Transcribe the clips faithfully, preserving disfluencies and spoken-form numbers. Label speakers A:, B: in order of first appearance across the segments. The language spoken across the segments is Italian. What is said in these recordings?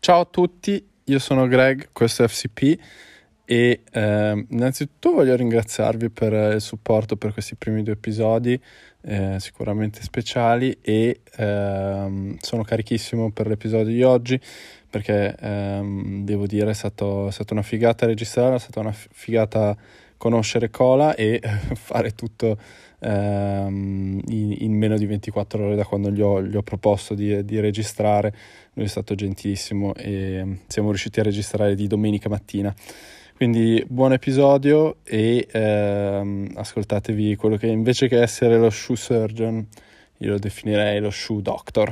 A: Ciao a tutti, io sono Greg, questo è F C P e eh, innanzitutto voglio ringraziarvi per il supporto per questi primi due episodi, eh, sicuramente speciali, e ehm, sono carichissimo per l'episodio di oggi perché ehm, devo dire è, stato, è stata una figata registrare, è stata una figata conoscere Cola e fare tutto ehm, in, in meno di ventiquattro ore da quando gli ho, gli ho proposto di, di registrare. Lui è stato gentilissimo e siamo riusciti a registrare di domenica mattina. Quindi buon episodio e ehm, ascoltatevi quello che invece che essere lo shoe surgeon io lo definirei lo shoe doctor.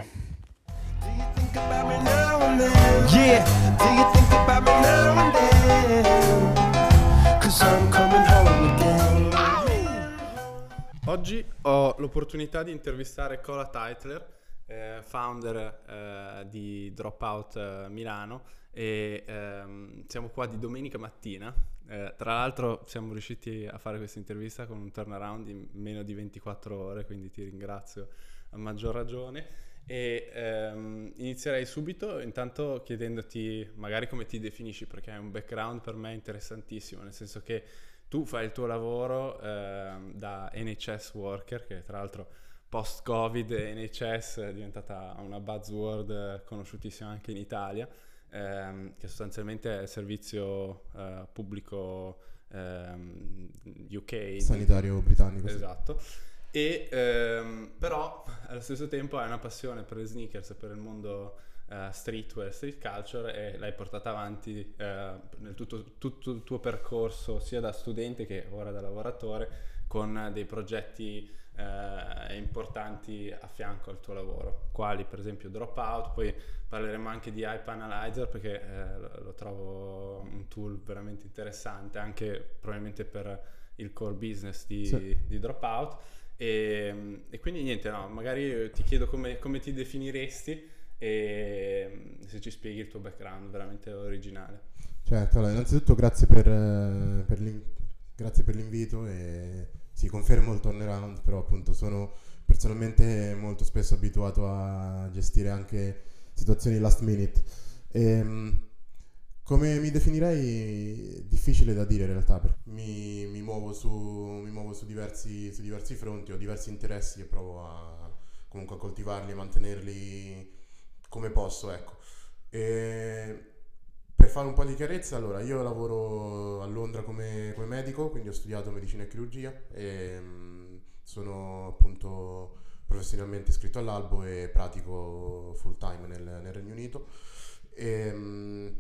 B: Yeah, do you think about me now and then? 'Cause I'm coming home again.
A: Oggi ho l'opportunità di intervistare Cola Tytler, eh, founder eh, di Dropout eh, Milano, e ehm, siamo qua di domenica mattina. Eh, tra l'altro siamo riusciti a fare questa intervista con un turnaround in meno di ventiquattro ore, quindi ti ringrazio a maggior ragione. E ehm, inizierei subito intanto chiedendoti magari come ti definisci, perché è un background per me interessantissimo, nel senso che tu fai il tuo lavoro ehm, da N H S worker, che tra l'altro post-Covid N H S è diventata una buzzword eh, conosciutissima anche in Italia, ehm, che sostanzialmente è il servizio eh, pubblico ehm, U K
C: sanitario britannico.
A: Esatto. E ehm, però allo stesso tempo hai una passione per le sneakers e per il mondo uh, streetwear, street culture, e l'hai portata avanti uh, nel tutto, tutto il tuo percorso sia da studente che ora da lavoratore, con dei progetti uh, importanti a fianco al tuo lavoro, quali per esempio Dropout. Poi parleremo anche di Hype Analyzer perché uh, lo, lo trovo un tool veramente interessante anche probabilmente per il core business di,
C: sì.
A: di Dropout. E, e quindi niente, no, magari ti chiedo come, come ti definiresti e se ci spieghi il tuo background veramente originale.
C: Certo, allora, innanzitutto grazie per, eh, per, l'in- grazie per l'invito e sì, confermo il turnaround, però appunto sono personalmente molto spesso abituato a gestire anche situazioni last minute. E, come mi definirei? Difficile da dire in realtà, perché mi, mi muovo, su, mi muovo su, diversi, su diversi fronti, ho diversi interessi e provo a, comunque a coltivarli e mantenerli come posso, ecco. E per fare un po' di chiarezza, allora, io lavoro a Londra come, come medico, quindi ho studiato medicina e chirurgia e mh, sono appunto professionalmente iscritto all'albo e pratico full time nel, nel Regno Unito. E, mh,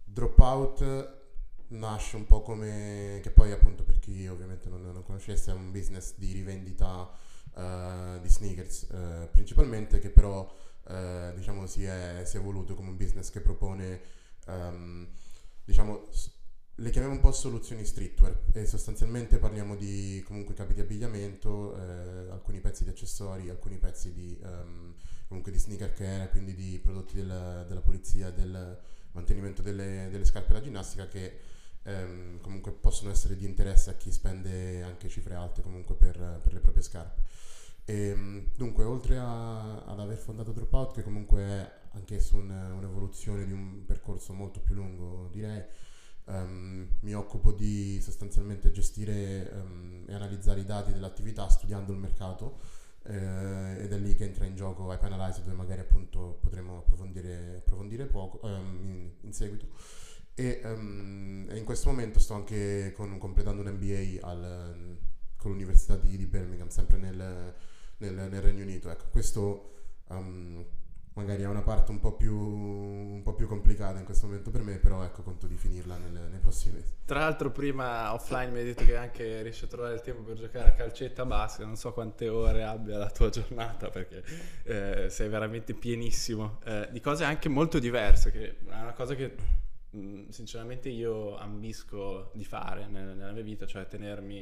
C: Dropout nasce un po' come, che poi appunto per chi ovviamente non, non conoscesse, è un business di rivendita uh, di sneakers uh, principalmente, che però uh, diciamo si è, si è evoluto come un business che propone um, diciamo le chiamiamo un po' soluzioni streetwear e sostanzialmente parliamo di comunque capi di abbigliamento, eh, alcuni pezzi di accessori, alcuni pezzi di um, comunque di sneaker care, quindi di prodotti del, della pulizia, del mantenimento delle, delle scarpe da ginnastica, che ehm, comunque possono essere di interesse a chi spende anche cifre alte comunque per, per le proprie scarpe. E, dunque, oltre a, ad aver fondato Dropout, che comunque è anch'esso un, un'evoluzione di un percorso molto più lungo, direi, um, mi occupo di sostanzialmente gestire um, e analizzare i dati dell'attività studiando il mercato. Eh, ed è lì che entra in gioco Hype Analyzer, dove magari appunto potremo approfondire, approfondire poco um, in, in seguito. E, um, e in questo momento sto anche con, completando un M B A al, con l'università di, di Birmingham, sempre nel, nel, nel Regno Unito. Ecco, questo um, magari è una parte un po' più un po' più complicata in questo momento per me, però ecco, conto di finirla nel, nei prossimi mesi.
A: Tra l'altro prima offline mi hai detto che anche riesci a trovare il tempo per giocare a calcetta a basket, non so quante ore abbia la tua giornata perché eh, sei veramente pienissimo eh, di cose anche molto diverse, che è una cosa che mh, sinceramente io ambisco di fare nella, nella mia vita, cioè tenermi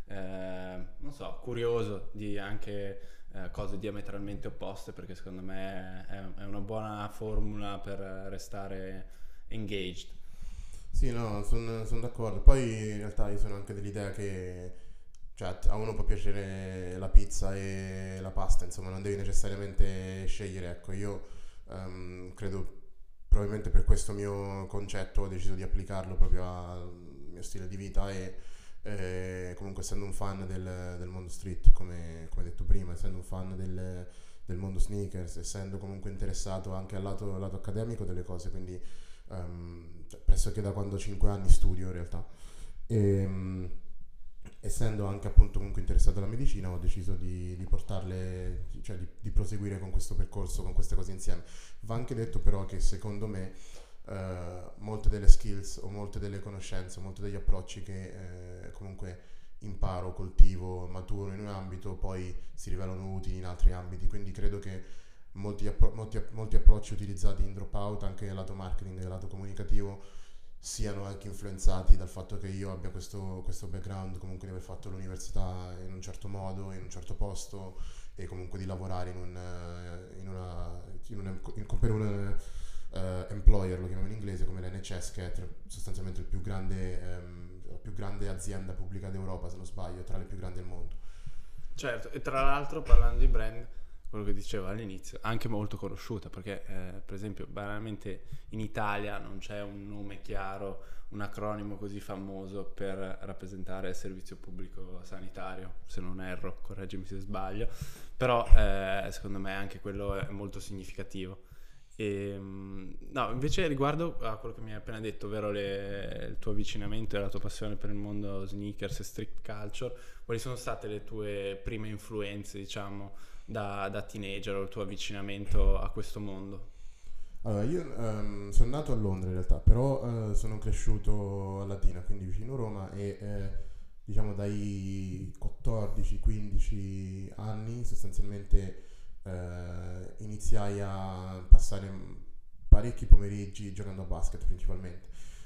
A: eh, non so, curioso di anche eh, cose diametralmente opposte, perché secondo me è, è una buona formula per restare engaged.
C: Sì, no, sono son d'accordo. Poi in realtà io sono anche dell'idea che cioè, a uno può piacere la pizza e la pasta, insomma, non devi necessariamente scegliere. Ecco, io um, credo probabilmente per questo mio concetto ho deciso di applicarlo proprio al mio stile di vita e eh, comunque essendo un fan del, del mondo street, come, come detto prima, essendo un fan del, del mondo sneakers, essendo comunque interessato anche al lato, al lato accademico delle cose, quindi um, cioè, pressoché da quando ho cinque anni studio in realtà. E, um, essendo anche appunto comunque interessato alla medicina, ho deciso di, di portarle, cioè di, di proseguire con questo percorso, con queste cose insieme. Va anche detto però che secondo me eh, molte delle skills o molte delle conoscenze, molti degli approcci che eh, comunque imparo, coltivo, maturo in un ambito, poi si rivelano utili in altri ambiti, quindi credo che molti, appro- molti, molti approcci utilizzati in Dropout, anche nel lato marketing e nel lato comunicativo, siano anche influenzati dal fatto che io abbia questo, questo background comunque di aver fatto l'università in un certo modo, in un certo posto e comunque di lavorare in un, in una, in un, in, per un uh, employer, lo chiamiamo in inglese, come l'N H S, che è sostanzialmente il più grande, um, la più grande azienda pubblica d'Europa, se non sbaglio, tra le più grandi del mondo.
A: Certo, e tra l'altro parlando di brand, quello che dicevo all'inizio, anche molto conosciuta, perché eh, per esempio banalmente in Italia non c'è un nome chiaro, un acronimo così famoso per rappresentare il servizio pubblico sanitario, se non erro, correggimi se sbaglio, però eh, secondo me anche quello è molto significativo. E, no, invece riguardo a quello che mi hai appena detto, ovvero le, il tuo avvicinamento e la tua passione per il mondo sneakers e street culture, quali sono state le tue prime influenze, diciamo, da, da teenager, o il tuo avvicinamento a questo mondo?
C: Allora, io um, sono nato a Londra in realtà, però uh, sono cresciuto a Latina, quindi vicino Roma, e eh, diciamo dai quattordici quindici anni sostanzialmente eh, iniziai a passare parecchi pomeriggi giocando a basket principalmente,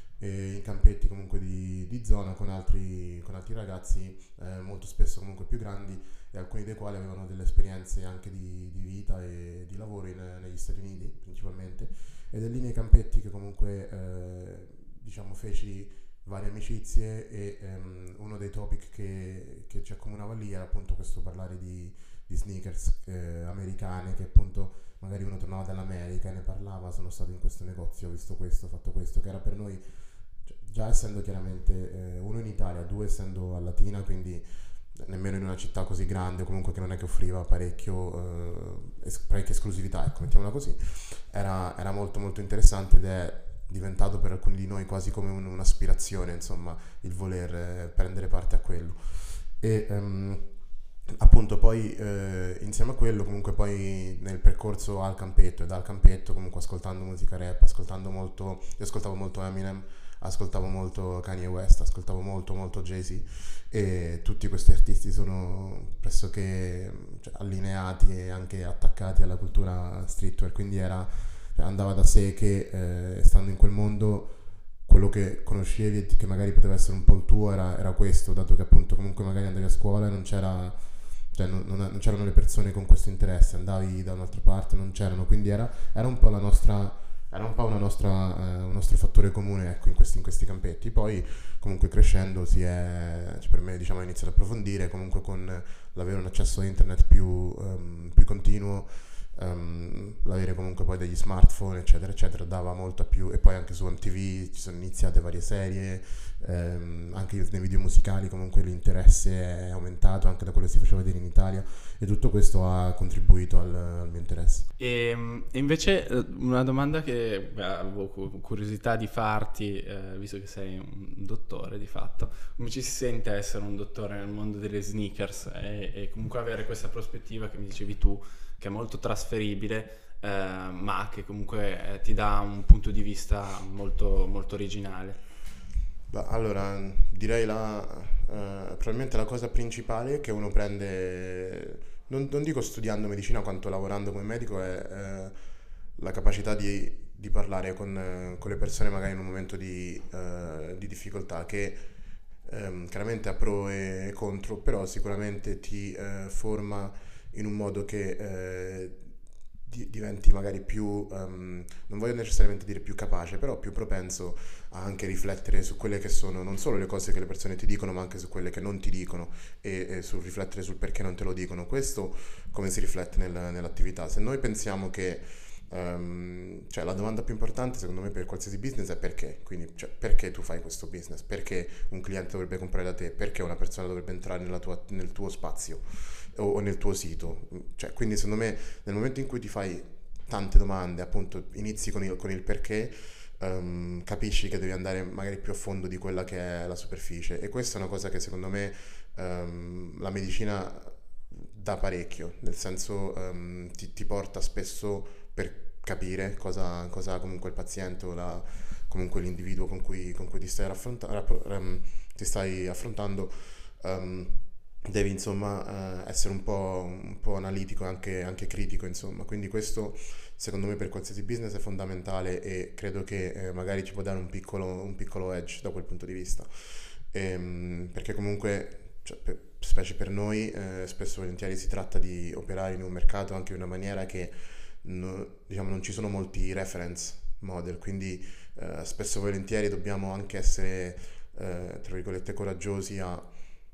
C: e in campetti comunque di, di zona con altri, con altri ragazzi eh, molto spesso comunque più grandi, e alcuni dei quali avevano delle esperienze anche di, di vita e di lavoro in, negli Stati Uniti principalmente, ed è lì nei campetti che comunque eh, diciamo feci varie amicizie, e ehm, uno dei topic che, che ci accomunava lì era appunto questo parlare di, di sneakers eh, americane, che appunto magari uno tornava dall'America e ne parlava, sono stato in questo negozio, ho visto questo, ho fatto questo, che era per noi, già essendo chiaramente eh, uno in Italia, due essendo a Latina, quindi nemmeno in una città così grande, comunque che non è che offriva parecchio eh, es- parecchia esclusività, ecco, mettiamola così, era, era molto molto interessante, ed è diventato per alcuni di noi quasi come un, un'aspirazione, insomma, il voler eh, prendere parte a quello. E um, appunto poi eh, insieme a quello comunque poi nel percorso al campetto e dal campetto, comunque ascoltando musica rap, ascoltando molto, io ascoltavo molto Eminem, ascoltavo molto Kanye West, ascoltavo molto molto Jay-Z, e tutti questi artisti sono pressoché, cioè, allineati e anche attaccati alla cultura streetwear, quindi era, cioè, andava da sé che eh, stando in quel mondo quello che conoscevi e che magari poteva essere un po' il tuo era, era questo, dato che appunto comunque magari andavi a scuola e non c'era, cioè non, non, non c'erano le persone con questo interesse, andavi da un'altra parte, non c'erano, quindi era, era un po' la nostra, era un po' una nostra, eh, un nostro fattore comune, ecco, in questi, in questi campetti. Poi comunque crescendo si è, cioè per me diciamo, ho iniziato ad approfondire, comunque con l'avere un accesso a internet più, um, più continuo, um, l'avere comunque poi degli smartphone eccetera eccetera dava molta più, e poi anche su M T V ci sono iniziate varie serie, um, anche nei video musicali comunque l'interesse è aumentato anche da quello che si faceva vedere in Italia, e tutto questo ha contribuito al, al mio interesse.
A: E, e invece eh, una domanda che beh, avevo cu- curiosità di farti, eh, visto che sei un dottore di fatto, come ci si sente essere un dottore nel mondo delle sneakers e, e comunque avere questa prospettiva che mi dicevi tu, che è molto trasferibile, eh, ma che comunque eh, ti dà un punto di vista molto, molto originale?
C: Beh, allora, direi la, eh, probabilmente la cosa principale che uno prende, non, non dico studiando medicina quanto lavorando come medico, è eh, la capacità di, di parlare con, eh, con le persone magari in un momento di, eh, di difficoltà, che ehm, chiaramente ha pro e contro, però sicuramente ti eh, forma in un modo che eh, di- diventi magari più, ehm, non voglio necessariamente dire più capace, però più propenso a anche riflettere su quelle che sono non solo le cose che le persone ti dicono, ma anche su quelle che non ti dicono, e, e sul riflettere sul perché non te lo dicono. Questo come si riflette nel- nell'attività. Se noi pensiamo che Ehm, cioè la domanda più importante secondo me per qualsiasi business è perché, quindi cioè, perché tu fai questo business, perché un cliente dovrebbe comprare da te, perché una persona dovrebbe entrare nella tua- nel tuo spazio o, o nel tuo sito, cioè, quindi secondo me nel momento in cui ti fai tante domande, appunto inizi con il, con il perché, ehm, capisci che devi andare magari più a fondo di quella che è la superficie, e questa è una cosa che secondo me ehm, la medicina dà parecchio, nel senso ehm, ti, ti porta spesso per capire cosa, cosa ha comunque il paziente o la- comunque l'individuo con cui, con cui ti stai, raffronta- rapp- ehm, ti stai affrontando. ehm, Devi insomma eh, essere un po', un po' analitico e anche, anche critico, insomma, quindi questo secondo me per qualsiasi business è fondamentale, e credo che eh, magari ci può dare un piccolo, un piccolo edge da quel punto di vista. Ehm, perché comunque, cioè, per- specie per noi, eh, spesso e volentieri si tratta di operare in un mercato anche in una maniera che no- diciamo, non ci sono molti reference model, quindi eh, spesso e volentieri dobbiamo anche essere, eh, tra virgolette, coraggiosi a,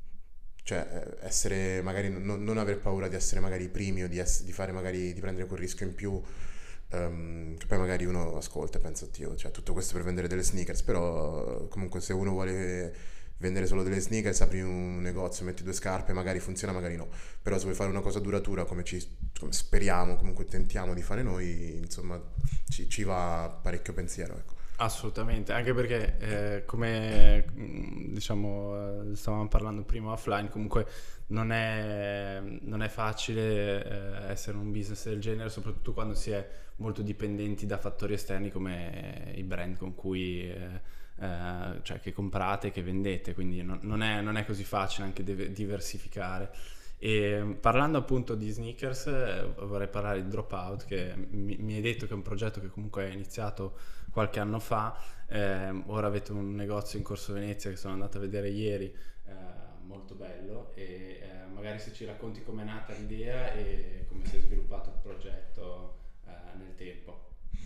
C: cioè, eh, essere magari, non, non aver paura di essere magari i primi, o di, ess- di fare magari, di prendere quel rischio in più, ehm, che poi magari uno ascolta e pensa, oddio, cioè tutto questo per vendere delle sneakers, però eh, comunque se uno vuole vendere solo delle sneakers, apri un negozio, metti due scarpe, magari funziona, magari no, però se vuoi fare una cosa duratura come ci come speriamo, comunque tentiamo di fare noi, insomma, ci, ci va parecchio pensiero, ecco.
A: Assolutamente, anche perché eh, come mh, diciamo eh, stavamo parlando prima offline, comunque non è, non è facile eh, essere un business del genere, soprattutto quando si è molto dipendenti da fattori esterni come i brand con cui eh, eh, cioè che comprate, che vendete, quindi non, non è, non è così facile anche deve- diversificare. E parlando appunto di sneakers, eh, vorrei parlare di Dropout, che mi, mi hai detto che è un progetto che comunque è iniziato qualche anno fa. Ehm, ora avete un negozio in Corso Venezia che sono andato a vedere ieri, eh, molto bello, e eh, magari se ci racconti com'è nata l'idea e come si è sviluppato il progetto eh, nel tempo.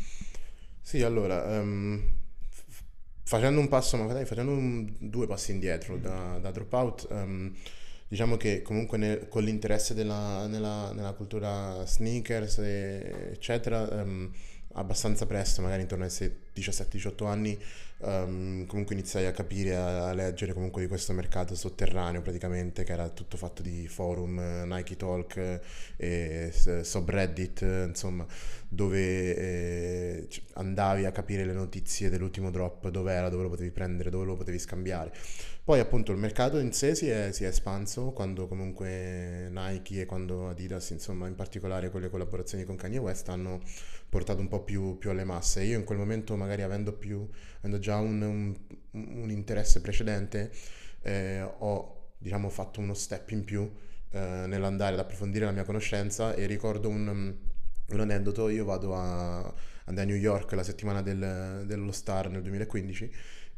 C: Sì, allora, ehm, f- facendo un passo, ma dai, facendo un- due passi indietro da, da Dropout, ehm, diciamo che comunque nel- con l'interesse della, nella, nella cultura sneakers, e- eccetera, ehm, abbastanza presto, magari intorno ai se- diciassette diciotto anni, ehm, comunque iniziai a capire, a, a leggere comunque di questo mercato sotterraneo praticamente, che era tutto fatto di forum, eh, Nike Talk, eh, e s- subreddit, eh, insomma, dove eh, c- andavi a capire le notizie dell'ultimo drop, dove era, dove lo potevi prendere, dove lo potevi scambiare. Poi appunto il mercato in sé si è, si è espanso quando comunque Nike e quando Adidas, insomma in particolare con le collaborazioni con Kanye West, hanno portato un po' più, più alle masse. Io in quel momento, magari avendo, più, avendo già un, un- un interesse precedente, eh, ho diciamo fatto uno step in più eh, nell'andare ad approfondire la mia conoscenza, e ricordo un, un aneddoto. Io vado a, andai a New York la settimana del, dello Star nel duemilaquindici,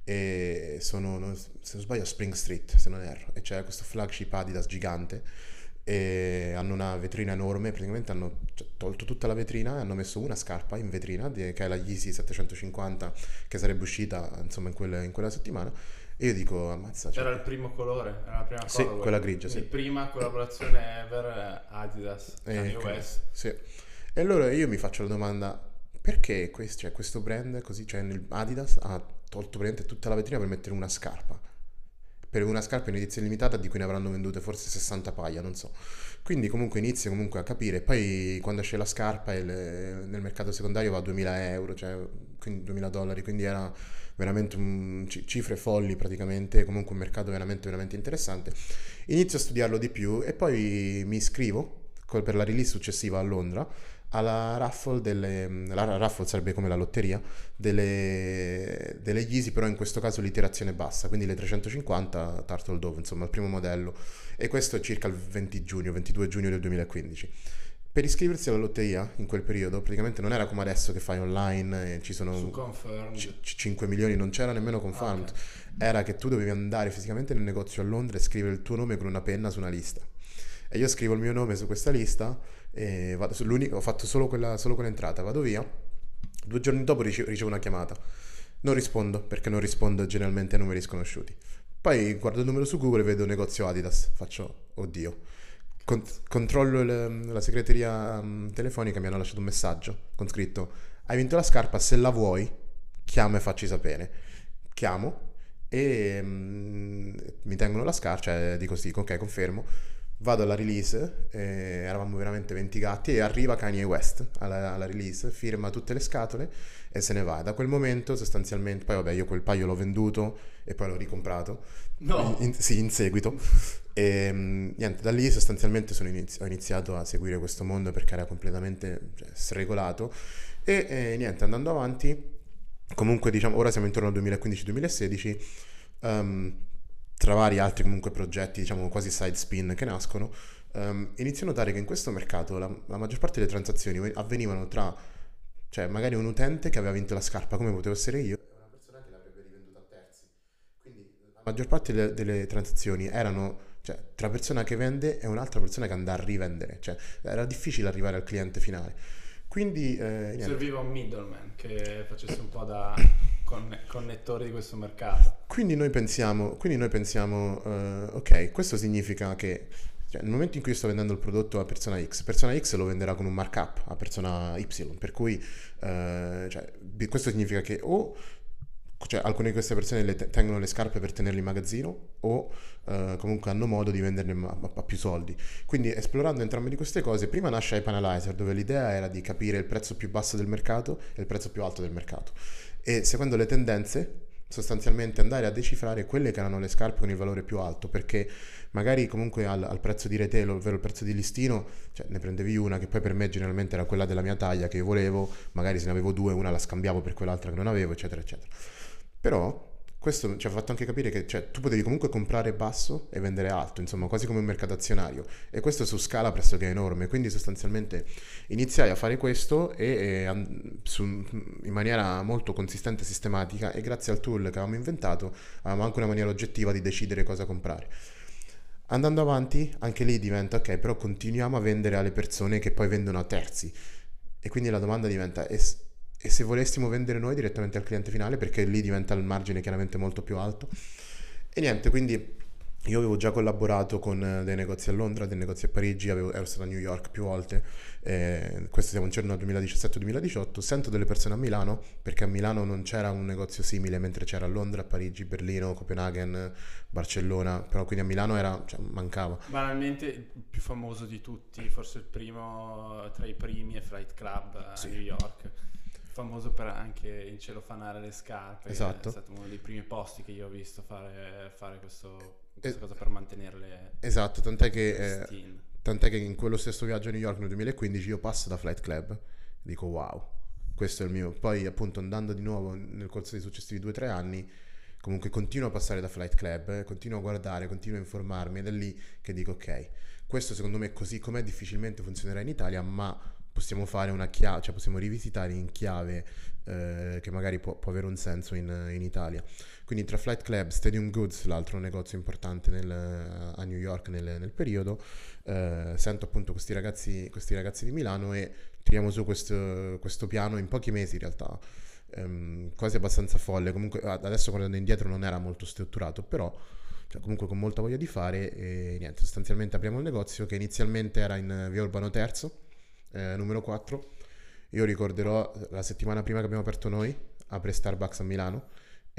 C: e sono, non- se non sbaglio, a Spring Street, se non erro, e c'è questo flagship Adidas gigante, e hanno una vetrina enorme, praticamente hanno cioè, tolto tutta la vetrina e hanno messo una scarpa in vetrina, di- che è la Yeezy settecentocinquanta, che sarebbe uscita insomma in, quelle- in quella settimana, e io dico, ammazza, cioè,
A: Era il primo colore, era la prima
C: sì,
A: colorway,
C: quella grigia,
A: quindi
C: sì.
A: prima collaborazione ever eh, Adidas,
C: Eh,
A: Kanye
C: che-
A: West.
C: sì. E allora io mi faccio la domanda, perché questo, cioè, questo brand così, cioè nel- Adidas ha tolto praticamente tutta la vetrina per mettere una scarpa, per una scarpa in edizione limitata di cui ne avranno vendute forse sessanta paia, non so. Quindi comunque inizio comunque a capire, poi quando esce la scarpa il- nel mercato secondario va a duemila euro, cioè quindi duemila dollari, quindi era veramente un, ci- cifre folli praticamente, comunque un mercato veramente veramente interessante. Inizio a studiarlo di più e poi mi iscrivo col- per la release successiva a Londra alla raffle delle, la raffle sarebbe come la lotteria delle, delle Yeezy, però in questo caso l'iterazione bassa, quindi le trecentocinquanta Turtle Dove, insomma il primo modello, e questo è circa il venti giugno, ventidue giugno del duemilaquindici. Per iscriversi alla lotteria in quel periodo praticamente non era come adesso che fai online e ci
A: Su
C: sono
A: Confirmed.
C: c- cinque milioni, non c'era nemmeno
A: Ah,
C: confirmed,
A: ok.
C: era che tu dovevi andare fisicamente nel negozio a Londra e scrivere il tuo nome con una penna su una lista. E io scrivo il mio nome su questa lista e vado sull'unico, ho fatto solo quella, solo quell'entrata, vado via. Due giorni dopo rice- ricevo una chiamata. Non rispondo perché non rispondo generalmente a numeri sconosciuti. Poi guardo il numero su Google e vedo negozio Adidas. Faccio, oddio.
D: con- controllo il- la segreteria mm, telefonica, mi hanno lasciato un messaggio con scritto: hai vinto la scarpa, se la vuoi chiama e facci sapere. Chiamo e mm, mi tengono la scarpa, cioè dico sì, ok, confermo. Vado alla release, eh, eravamo veramente venti gatti e arriva Kanye West alla, alla release, firma tutte le scatole e se ne va. Da quel momento sostanzialmente, poi vabbè, io quel paio l'ho venduto e poi l'ho ricomprato.
A: No.
D: In- sì, in seguito. E mm, niente, da lì sostanzialmente sono inizi- ho iniziato a seguire questo mondo perché era completamente, cioè, sregolato. E eh, niente, andando avanti, comunque diciamo, ora siamo intorno al duemilaquindici duemilasedici, ehm, tra vari altri comunque progetti, diciamo quasi side spin che nascono, ehm, inizio a notare che in questo mercato la, la maggior parte delle transazioni avvenivano tra, cioè magari un utente che aveva vinto la scarpa come potevo essere io, e una persona che l'avrebbe rivenduta a terzi. Quindi la maggior parte delle, delle transazioni erano, cioè, tra persona che vende e un'altra persona che andava a rivendere, cioè era difficile arrivare al cliente finale. Quindi eh, niente.
A: Serviva un middleman che facesse un po' da conne- connettore di questo mercato.
D: Quindi noi pensiamo, quindi noi pensiamo eh, ok, questo significa che, cioè, nel momento in cui io sto vendendo il prodotto a persona X, persona X lo venderà con un markup a persona Y, per cui eh, cioè, bi- questo significa che o, cioè, alcune di queste persone le te- tengono le scarpe per tenerle in magazzino o eh, comunque hanno modo di venderle a, a- a più soldi. Quindi esplorando entrambe di queste cose, prima nasce Hype Analyzer, dove l'idea era di capire il prezzo più basso del mercato e il prezzo più alto del mercato e seguendo le tendenze sostanzialmente andare a decifrare quelle che erano le scarpe con il valore più alto, perché magari comunque al, al prezzo di retail, ovvero il prezzo di listino, cioè ne prendevi una che poi per me generalmente era quella della mia taglia che io volevo, magari se ne avevo due una la scambiavo per quell'altra che non avevo, eccetera eccetera. Però questo ci ha fatto anche capire che, cioè, tu potevi comunque comprare basso e vendere alto, insomma quasi come un mercato azionario, e questo su scala pressoché enorme, quindi sostanzialmente iniziai a fare questo e, e an- su- in maniera molto consistente e sistematica, e grazie al tool che avevamo inventato avevamo anche una maniera oggettiva di decidere cosa comprare. Andando avanti, anche lì diventa ok, però continuiamo a vendere alle persone che poi vendono a terzi. E quindi la domanda diventa: e, s- e se volessimo vendere noi direttamente al cliente finale? Perché lì diventa il margine chiaramente molto più alto. E niente, quindi io avevo già collaborato con eh, dei negozi a Londra, dei negozi a Parigi, avevo- ero stato a New York più volte, eh, questo siamo intorno al duemiladiciassette duemiladiciotto, sento delle persone a Milano, perché a Milano non c'era un negozio simile, mentre c'era a Londra, Parigi, Berlino, Copenaghen, Barcellona, però quindi a Milano era, cioè, mancava.
A: Banalmente il più famoso di tutti, forse il primo tra i primi è Flight Club a
D: Sì.
A: New York. Famoso per anche incelofanare le scarpe.
D: Esatto.
A: È stato uno dei primi posti che io ho visto fare, fare questo,
D: Eh,
A: questa cosa per mantenerle
D: Esatto, tant'è che, eh,
A: pristine.
D: tant'è che in quello stesso viaggio a New York nel duemilaquindici io passo da Flight Club, dico wow, questo è il mio. Poi appunto andando di nuovo nel corso dei successivi due o tre anni, comunque continuo a passare da Flight Club, eh, continuo a guardare, continuo a informarmi, ed è lì che dico ok, questo secondo me così com'è difficilmente funzionerà in Italia, ma possiamo fare una chiave, cioè possiamo rivisitare in chiave eh, che magari può, può avere un senso in, in Italia. Quindi tra Flight Club, Stadium Goods, l'altro negozio importante nel, a New York nel, nel periodo, eh, sento appunto questi ragazzi, questi ragazzi di Milano e tiriamo su questo, questo piano in pochi mesi in realtà, ehm, quasi abbastanza folle. Comunque adesso guardando indietro non era molto strutturato, però cioè, comunque con molta voglia di fare, e niente, sostanzialmente apriamo il negozio che inizialmente era in via Urbano terzo, eh, numero quattro. Io ricorderò la settimana prima che abbiamo aperto noi, apre Starbucks a Milano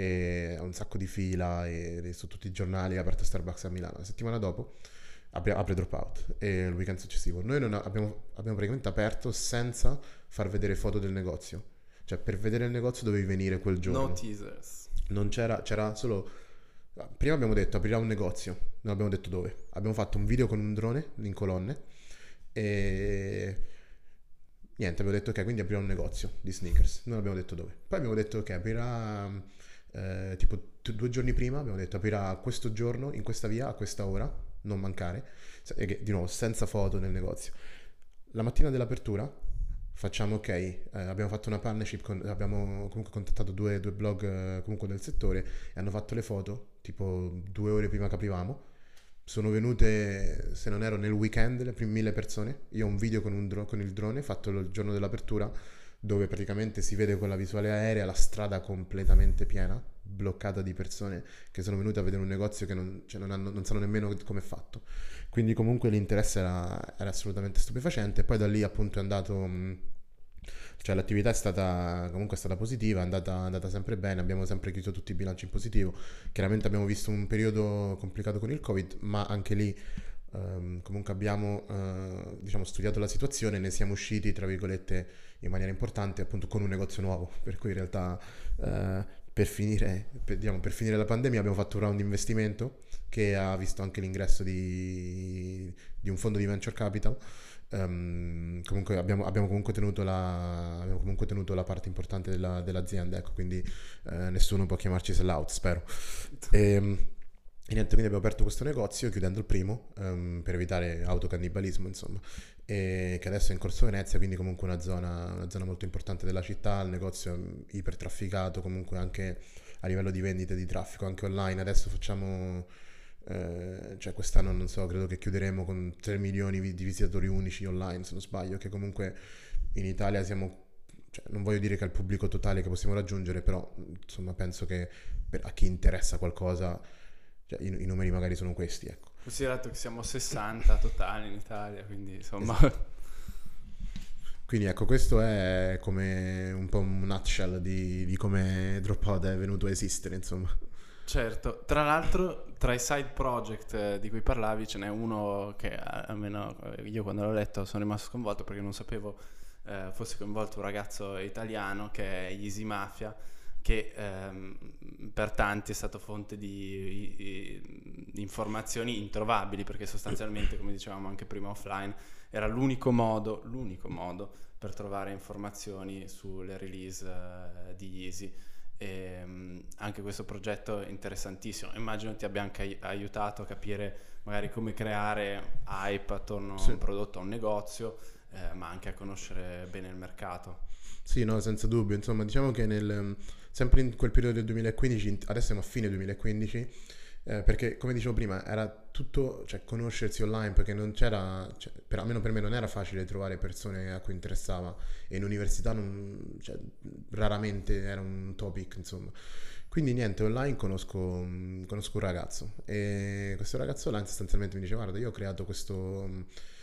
D: e ha un sacco di fila e, e su tutti i giornali è aperto Starbucks a Milano. La settimana dopo apre, apre Dropout e il weekend successivo noi non abbiamo, abbiamo praticamente aperto senza far vedere foto del negozio, cioè per vedere il negozio dovevi venire quel giorno.
A: No teasers.
D: Non c'era, c'era solo, prima abbiamo detto aprirà un negozio, non abbiamo detto dove, abbiamo fatto un video con un drone in colonne e niente, abbiamo detto ok, quindi aprirà un negozio di sneakers, non abbiamo detto dove. Poi abbiamo detto ok, aprirà eh, tipo t- due giorni prima abbiamo detto aprirà questo giorno in questa via a questa ora, non mancare, e che, di nuovo senza foto nel negozio. La mattina dell'apertura facciamo ok, eh, abbiamo fatto una partnership con, abbiamo comunque contattato due, due blog eh, comunque del settore e hanno fatto le foto tipo due ore prima che aprivamo. Sono venute, se non ero nel weekend, le prime mille persone. Io ho un video con, un dro- con il drone fatto il giorno dell'apertura, dove praticamente si vede con la visuale aerea la strada completamente piena bloccata di persone che sono venute a vedere un negozio che non, cioè non, hanno, non sanno nemmeno come è fatto. Quindi comunque l'interesse era, era assolutamente stupefacente. E poi da lì appunto è andato, mh, cioè l'attività è stata comunque è stata positiva, è andata, è andata sempre bene, abbiamo sempre chiuso tutti i bilanci in positivo. Chiaramente abbiamo visto un periodo complicato con il Covid, ma anche lì ehm, comunque abbiamo eh, diciamo studiato la situazione, ne siamo usciti tra virgolette in maniera importante appunto con un negozio nuovo, per cui in realtà eh, per finire, per, diciamo, per finire la pandemia abbiamo fatto un round di investimento che ha visto anche l'ingresso di, di un fondo di venture capital. Um, comunque abbiamo, abbiamo comunque tenuto la abbiamo comunque tenuto la parte importante della, dell'azienda, ecco, quindi eh, nessuno può chiamarci sellout, spero. E, e niente, quindi abbiamo aperto questo negozio chiudendo il primo um, per evitare autocannibalismo, insomma, e che adesso è in Corso Venezia, quindi comunque una zona, una zona molto importante della città. Il negozio è ipertrafficato comunque anche a livello di vendite, di traffico anche online. Adesso facciamo Eh, cioè quest'anno non so, credo che chiuderemo con tre milioni di visitatori unici online, se non sbaglio, che comunque in Italia siamo, cioè, non voglio dire che è il pubblico totale che possiamo raggiungere, però insomma penso che per, a chi interessa qualcosa, cioè, i, i numeri magari sono questi, ecco.
A: Considerato che siamo sessanta totali in Italia, quindi insomma...
D: Esatto. Quindi ecco, questo è come un po' un nutshell di, di come Dropout è venuto a esistere, insomma.
A: Certo, tra l'altro tra i side project eh, di cui parlavi ce n'è uno che eh, almeno io quando l'ho letto sono rimasto sconvolto perché non sapevo eh, fosse coinvolto un ragazzo italiano che è Easy Mafia, che ehm, per tanti è stato fonte di, di, di informazioni introvabili, perché sostanzialmente, come dicevamo anche prima offline, era l'unico modo, l'unico modo per trovare informazioni sulle release eh, di Easy. E, um, anche questo progetto è interessantissimo, immagino ti abbia anche ai- aiutato a capire magari come creare hype attorno
D: Sì.
A: a un prodotto, a un negozio, eh, ma anche a conoscere bene il mercato.
D: Sì, no, senza dubbio. Insomma, diciamo che nel, sempre in quel periodo del duemilaquindici, adesso siamo a fine duemilaquindici, eh, perché come dicevo prima era tutto, cioè conoscersi online, perché non c'era, cioè, per, almeno per me non era facile trovare persone a cui interessava, e in università non, cioè, raramente era un topic, insomma. Quindi niente, online conosco, conosco un ragazzo, e questo ragazzo là sostanzialmente mi dice: guarda, io ho creato questo,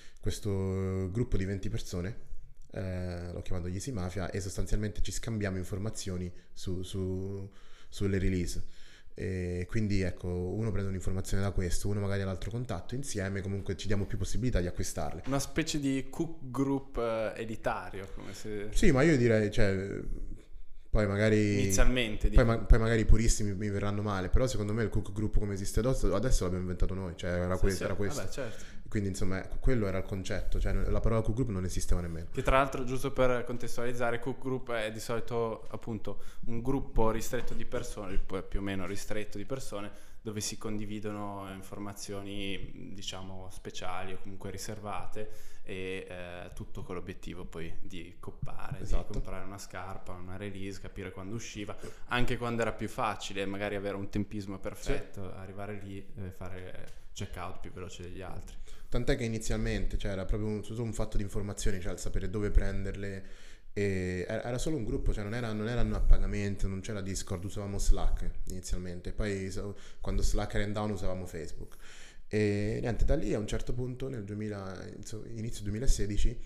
D: questo gruppo di venti persone, eh, l'ho chiamato Easy Mafia, e sostanzialmente ci scambiamo informazioni su, su, sulle release. E quindi ecco, uno prende un'informazione da questo, uno magari ha l'altro contatto, insieme comunque ci diamo più possibilità di acquistarle.
A: Una specie di cook group eh, elitario, come se...
D: Sì, ma io direi, cioè, poi magari
A: Inizialmente,
D: poi,
A: dico.
D: ma- poi magari i puristi mi, mi verranno male, però secondo me il cook group come esiste adesso, adesso l'abbiamo inventato noi, cioè era,
A: Sì,
D: questo,
A: sì,
D: era questo.
A: vabbè, certo.
D: Quindi insomma ecco, quello era il concetto, cioè la parola cook group non esisteva nemmeno.
A: Che tra l'altro, giusto per contestualizzare, cook group è di solito appunto un gruppo ristretto di persone, più o meno ristretto di persone, dove si condividono informazioni, diciamo, speciali o comunque riservate, e eh, tutto con l'obiettivo poi di coppare,
D: Esatto.
A: di comprare una scarpa, una release, capire quando usciva, anche quando era più facile, magari avere un tempismo perfetto, arrivare lì e fare checkout più veloce degli altri.
D: Tant'è che inizialmente, cioè, era proprio un, tutto un fatto di informazioni, cioè il sapere dove prenderle, e era, era solo un gruppo, cioè non, era, non erano a pagamento, non c'era Discord, usavamo Slack inizialmente, poi so- quando Slack era in down usavamo Facebook, e niente, da lì a un certo punto nel duemila, inizio, inizio duemilasedici,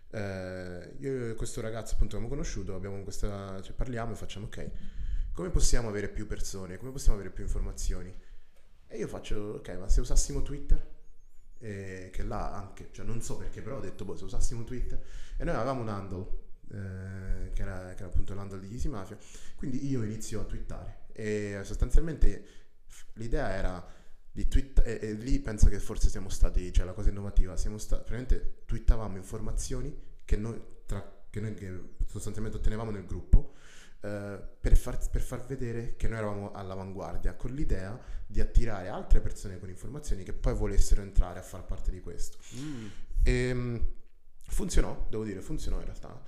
D: eh, io e questo ragazzo appunto abbiamo conosciuto, abbiamo questa, cioè, parliamo e facciamo: ok, come possiamo avere più persone, come possiamo avere più informazioni? E io faccio: ok, ma se usassimo Twitter? E che là anche, cioè non so perché, però ho detto: boh, se usassimo Twitter. E noi avevamo un handle, eh, che, era, che era appunto l'handle di Easy Mafia, quindi io inizio a twittare, e sostanzialmente l'idea era di twittare, e, e lì penso che forse siamo stati, cioè la cosa innovativa, siamo stati, praticamente twittavamo informazioni che noi, tra, che noi che sostanzialmente ottenevamo nel gruppo, Uh, per, far, per far vedere che noi eravamo all'avanguardia, con l'idea di attirare altre persone con informazioni che poi volessero entrare a far parte di questo.
A: Mm.
D: E um, funzionò, devo dire, funzionò in realtà.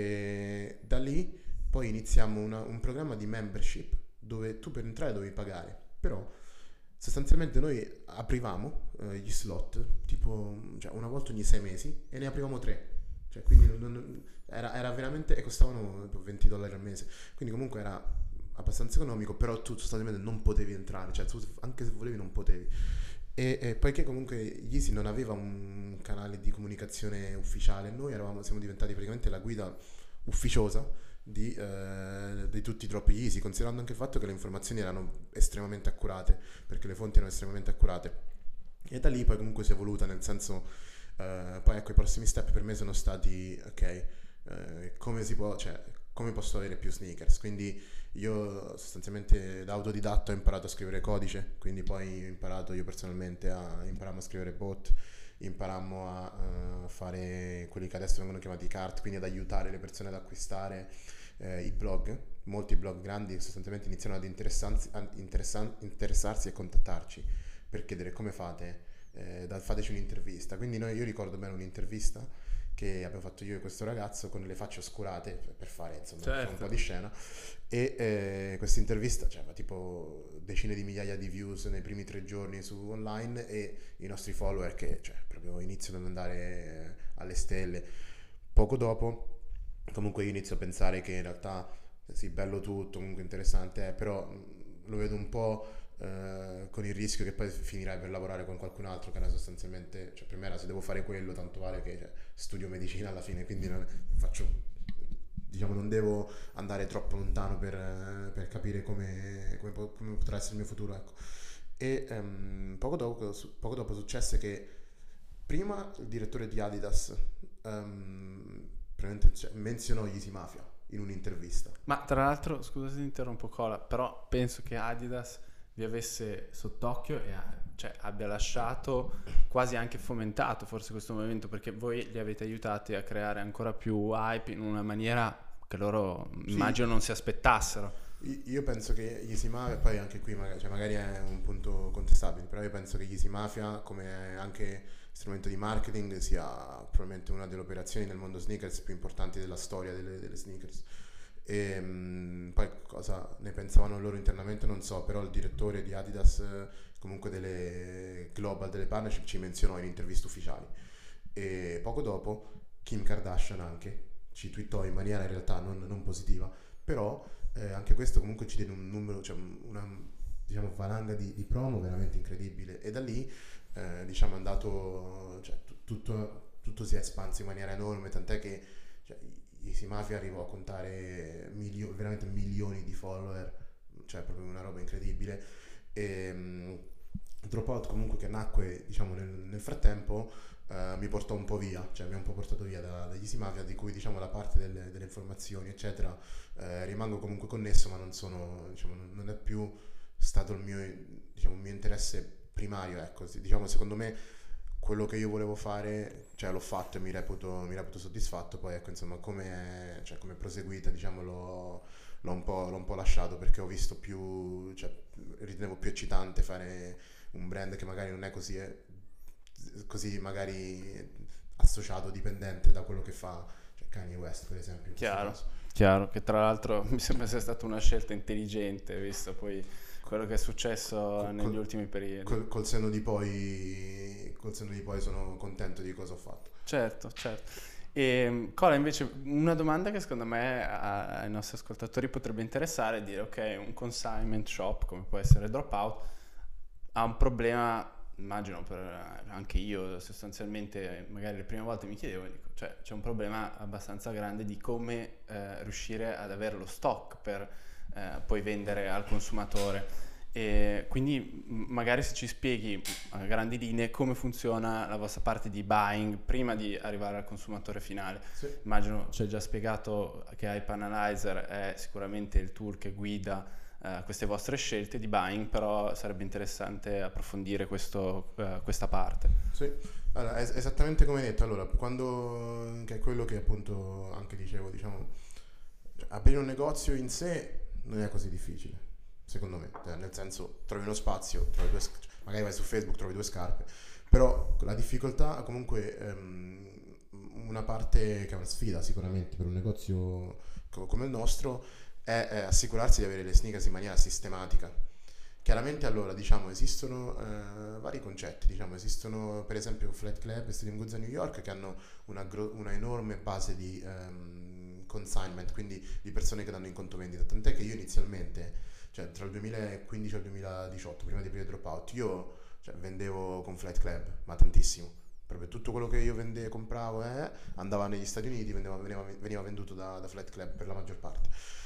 D: E da lì poi iniziamo una, un programma di membership dove tu per entrare dovevi pagare, però sostanzialmente noi aprivamo uh, gli slot tipo, cioè, una volta ogni sei mesi, e ne aprivamo tre. Cioè, quindi non, non, era, era veramente, e costavano venti dollari al mese, quindi comunque era abbastanza economico, però tu sostanzialmente non potevi entrare, cioè tu anche se volevi non potevi. E, e poiché comunque Yeezy non aveva un canale di comunicazione ufficiale, noi eravamo, siamo diventati praticamente la guida ufficiosa di, eh, di tutti i drop Yeezy, considerando anche il fatto che le informazioni erano estremamente accurate, perché le fonti erano estremamente accurate. E da lì poi comunque si è evoluta, nel senso, eh, poi ecco, i prossimi step per me sono stati, ok, eh, come si può, cioè, come posso avere più sneakers, quindi io sostanzialmente da autodidatta ho imparato a scrivere codice, quindi poi ho imparato io personalmente a imparammo a scrivere bot, imparammo a uh, fare quelli che adesso vengono chiamati cart, quindi ad aiutare le persone ad acquistare eh, i blog. Molti blog grandi sostanzialmente iniziano ad interessarsi, ad interessan- interessarsi e contattarci per chiedere come fate, eh, da, fateci un'intervista. Quindi noi, io ricordo bene un'intervista che abbiamo fatto io e questo ragazzo con le facce oscurate per fare insomma
A: Certo.
D: un po' di scena, e eh, questa intervista cioè, aveva tipo decine di migliaia di views nei primi tre giorni su online, e i nostri follower che cioè, proprio iniziano ad andare alle stelle. Poco dopo comunque io inizio a pensare che in realtà sì, bello tutto, comunque interessante, eh, però mh, lo vedo un po' eh, con il rischio che poi finirai per lavorare con qualcun altro che era sostanzialmente, cioè per me era se devo fare quello tanto vale che cioè, studio medicina alla fine, quindi non, faccio, diciamo non devo andare troppo lontano per, eh, per capire come, come, po- come potrà essere il mio futuro, ecco. E ehm, poco dopo, su- poco dopo successe che prima il direttore di Adidas ehm, praticamente, cioè, menzionò Yeezy Mafia in un'intervista.
A: Ma tra l'altro, scusa se ti interrompo Cola, però penso che Adidas vi avesse sott'occhio e ha- cioè, abbia lasciato, quasi anche fomentato forse questo movimento, perché voi li avete aiutati a creare ancora più hype in una maniera che loro
D: Sì.
A: immagino non si aspettassero.
D: I- Io penso che Yeezy Mafia, poi anche qui magari, cioè magari è un punto contestabile, però io penso che Yeezy Mafia come anche strumento di marketing sia probabilmente una delle operazioni nel mondo sneakers più importanti della storia delle, delle sneakers. E mh, poi cosa ne pensavano loro internamente non so, però il direttore di Adidas, eh, comunque delle global, delle partnership, ci menzionò in interviste ufficiali. E poco dopo Kim Kardashian anche ci twittò in maniera in realtà non, non positiva, però eh, anche questo comunque ci diede un numero, cioè una diciamo valanga di, di promo veramente incredibile, e da lì eh, diciamo è andato, cioè, tu- tutto, tutto si è espanso in maniera enorme, tant'è che cioè, Yeezy Mafia arrivò a contare milio- veramente milioni di follower, cioè proprio una roba incredibile. E mh, Dropout comunque che nacque diciamo nel, nel frattempo eh, mi portò un po' via, cioè mi ha un po' portato via da, da Yeezy Mafia, di cui diciamo la parte delle, delle informazioni eccetera eh, rimango comunque connesso, ma non sono, diciamo, non, non è più stato il mio, diciamo, il mio interesse primario, ecco. Sì, diciamo secondo me quello che io volevo fare, cioè l'ho fatto e mi reputo, mi reputo soddisfatto, poi ecco insomma come, cioè, come proseguita diciamo l'ho, l'ho, un po', l'ho un po' lasciato perché ho visto più, cioè ritenevo più eccitante fare un brand che magari non è così, eh, così magari associato, dipendente da quello che fa cioè Kanye West per esempio in questo
A: Chiaro,
D: caso.
A: chiaro, che tra l'altro mi sembra sia stata una scelta intelligente, visto poi quello che è successo
D: Col-
A: negli
D: col-
A: ultimi periodi.
D: Col, col senno di poi col senno di poi sono contento di cosa ho fatto.
A: Certo, certo. E Cola, invece, una domanda che secondo me a- ai nostri ascoltatori potrebbe interessare è dire, ok, un consignment shop come può essere Dropout ha un problema, immagino per anche io sostanzialmente, magari le prime volte mi chiedevo, dico, cioè c'è un problema abbastanza grande di come eh, riuscire ad avere lo stock per eh, poi vendere al consumatore. E quindi m- magari se ci spieghi a grandi linee come funziona la vostra parte di buying prima di arrivare al consumatore finale.
D: Sì.
A: Immagino ci hai già spiegato che Hype Analyzer è sicuramente il tool che guida eh, queste vostre scelte di buying, però sarebbe interessante approfondire questo, eh, questa parte.
D: Sì, allora, es- esattamente come hai detto, allora, quando, che è quello che appunto anche dicevo, diciamo, cioè, aprire un negozio in sé non è così difficile, secondo me, cioè, nel senso, trovi uno spazio, trovi due, sc- magari vai su Facebook, trovi due scarpe, però la difficoltà comunque, ehm, una parte che è una sfida sicuramente per un negozio co- come il nostro, è, è assicurarsi di avere le sneakers in maniera sistematica. Chiaramente allora diciamo esistono eh, vari concetti, diciamo esistono per esempio Flat Club e Stadium Goods a New York che hanno una, gro- una enorme base di ehm, consignment, quindi di persone che danno in conto vendita, tant'è che io inizialmente inizialmente, cioè tra il duemilaquindici e il duemiladiciotto, prima di aprire Dropout, io cioè, vendevo con Flight Club, ma tantissimo. Proprio tutto quello che io vendevo, compravo, eh, andava negli Stati Uniti, veniva, veniva, veniva venduto da, da Flight Club per la maggior parte.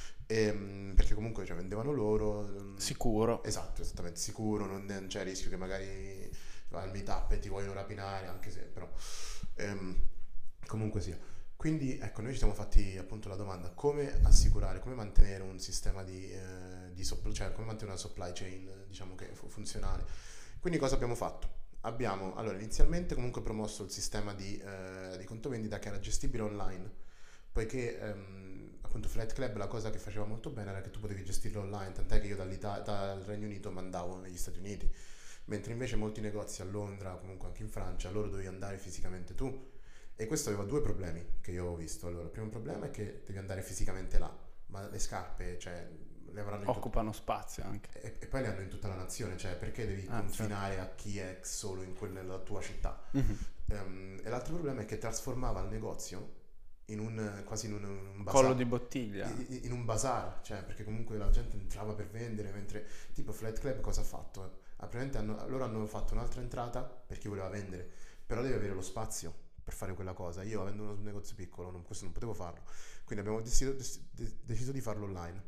D: E, perché comunque cioè, vendevano loro.
A: Sicuro.
D: Esatto, esattamente, sicuro, non, non c'è rischio che magari vai al meetup e ti vogliono rapinare, anche se però ehm, comunque sia. Quindi ecco, noi ci siamo fatti appunto la domanda come assicurare, come mantenere un sistema di, eh, di supply, cioè come mantenere una supply chain diciamo che fu- funzionale. Quindi cosa abbiamo fatto? Abbiamo allora inizialmente comunque promosso il sistema di, eh, di conto vendita che era gestibile online, poiché ehm, appunto Flight Club la cosa che faceva molto bene era che tu potevi gestirlo online, tant'è che io dall'Ita- dal Regno Unito mandavo negli Stati Uniti, mentre invece molti negozi a Londra, comunque anche in Francia, loro dovevi andare fisicamente tu. E questo aveva due problemi che io ho visto. Allora, il primo problema è che devi andare fisicamente là, ma le scarpe, cioè, le avranno in tut-
A: Occupano spazio anche.
D: e, e poi le hanno in tutta la nazione, cioè perché devi
A: Ah,
D: confinare a chi è solo in quella nella tua città?
A: Mhm.
D: Ehm, e l'altro problema è che trasformava il negozio in un quasi in un, un bazar,
A: Collo di bottiglia.
D: in, in un bazar, cioè perché comunque la gente entrava per vendere, mentre tipo Flight Club cosa ha fatto? Ah, praticamente hanno, loro hanno fatto un'altra entrata per chi voleva vendere, però devi avere lo spazio per fare quella cosa. Io avendo uno negozio piccolo non, questo non potevo farlo, quindi abbiamo deciso, de- deciso di farlo online.